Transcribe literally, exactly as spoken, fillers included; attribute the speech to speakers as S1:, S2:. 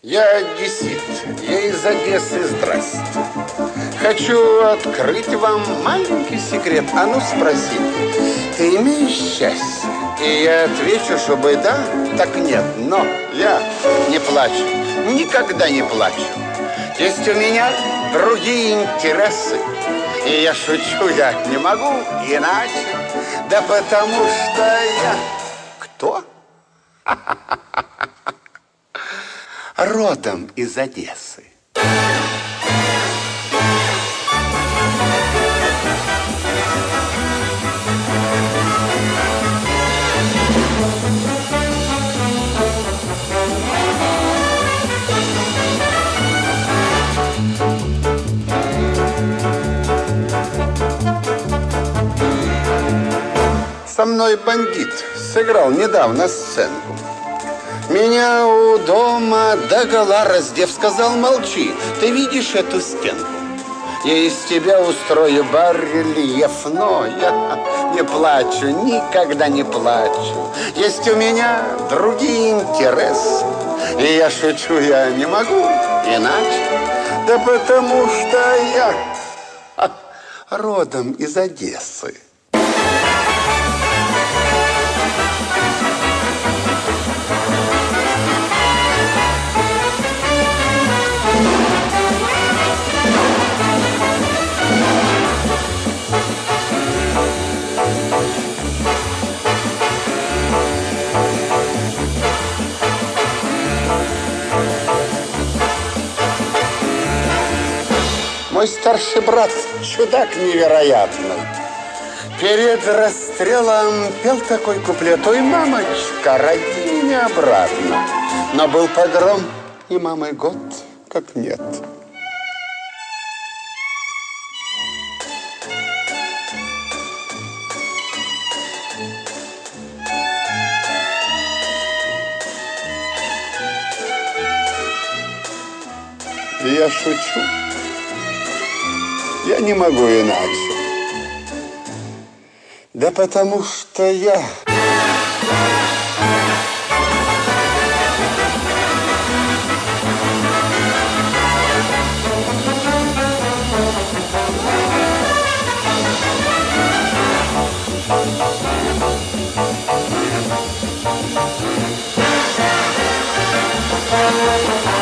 S1: Я одессит, я из Одессы, здрасте. Хочу открыть вам маленький секрет. А ну спроси, ты имеешь счастье? И я отвечу, чтобы да, так нет. Но я не плачу, никогда не плачу. Есть у меня другие интересы. И я шучу, я не могу иначе. Да потому что я... Кто? Родом из Одессы. Со мной бандит сыграл недавно сценку. Меня у дома догола раздев, сказал: молчи, ты видишь эту стенку? Я из тебя устрою барельеф, но я не плачу, никогда не плачу. Есть у меня другие интересы, и я шучу, я не могу иначе. Да потому что я родом из Одессы. Мой старший брат, чудак невероятный, перед расстрелом пел такой куплет: ой, мамочка, роди меня обратно. Но был погром, и мамы год как нет. И я шучу. Я не могу иначе. Да потому что я... Thank you.